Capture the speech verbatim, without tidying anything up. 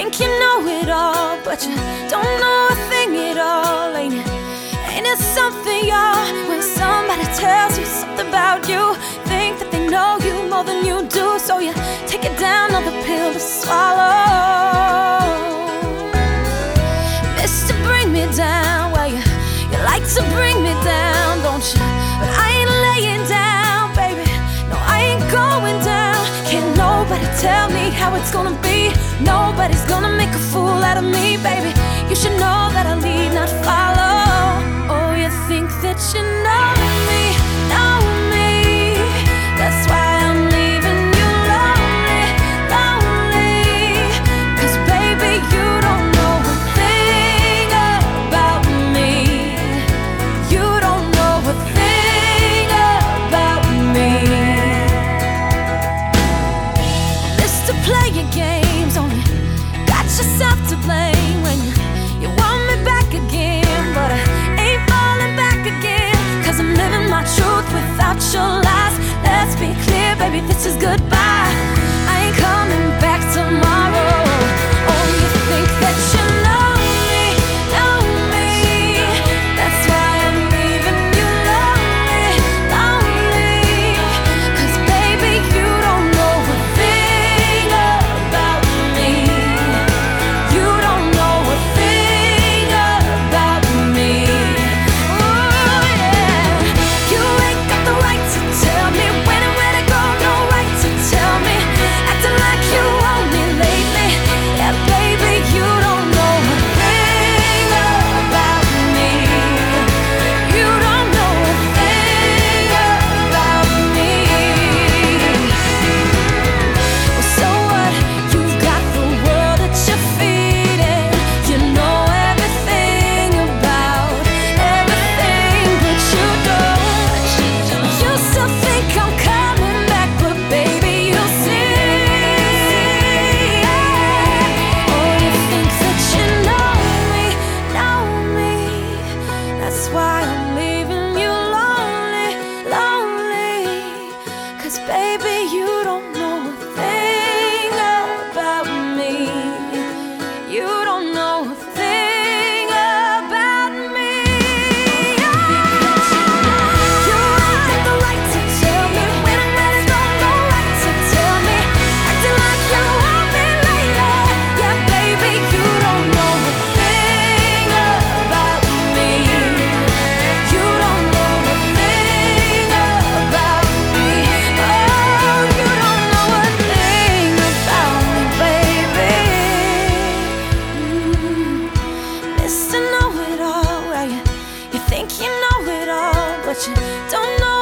think you know it all, but you don't know a thing at all, ain't it? Ain't it something, y'all, when somebody tells you something about you, think that they know you more than you do, so you take it down on the pill to swallow. Mister Bring Me Down, well, you, you like to bring me down, don't you? But I ain't laying down, baby, no, I ain't going down. Can't nobody tell me how it's gonna be. Nobody's gonna make a fool out of me, baby. You should know that I need not follow. Oh, you think that you know me, know me. That's why I'm leaving you lonely, lonely. 'Cause baby, you don't know a thing about me. You don't know a thing about me. Mister Playing games, only got yourself to blame when you, you want me back again. But I ain't falling back again, 'cause I'm living my truth without your lies. Let's be clear, baby, this is goodbye. I ain't coming back tomorrow. Oh, you think that you know me, know me. That's why I'm leaving you lonely, lonely. 'Cause baby, you don't know a thing about me. You don't know a thing about me. Oh yeah. You ain't got the right to tell me when and where to go. No right to tell me, acting like you own me lately. Yeah, baby, you don't know a thing about me. You don't know a thing about me. Well, so what? You've got the world at your feet, and you know everything about everything, but you don't. You still think I'm coming back, but baby, you'll see. Oh, you think that you know me, know me. That's why I'm leaving you lonely, lonely. 'Cause baby, you don't know a thing about me. You don't know a thing about me. You ain't got the right to tell me when and where to go. No right to tell me, acting like you want me lately. Yeah, baby, you don't know a thing about me. You don't know a thing about me. Oh, you don't know a thing about me, baby. Mm. Mister Know It All, well, you, you think you know it all, but you don't know